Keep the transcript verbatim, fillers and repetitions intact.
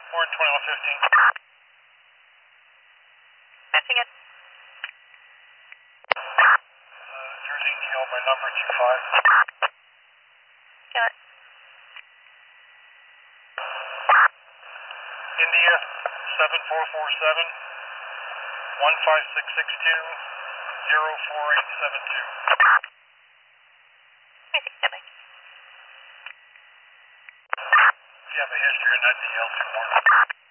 Warren twenty-one fifteen. Missing it. Uh, Jersey T L by number two five. Got it. India seven four four seven, one five six six two, zero four eight seven two. I think that makes If you have a history in that D L two Warren.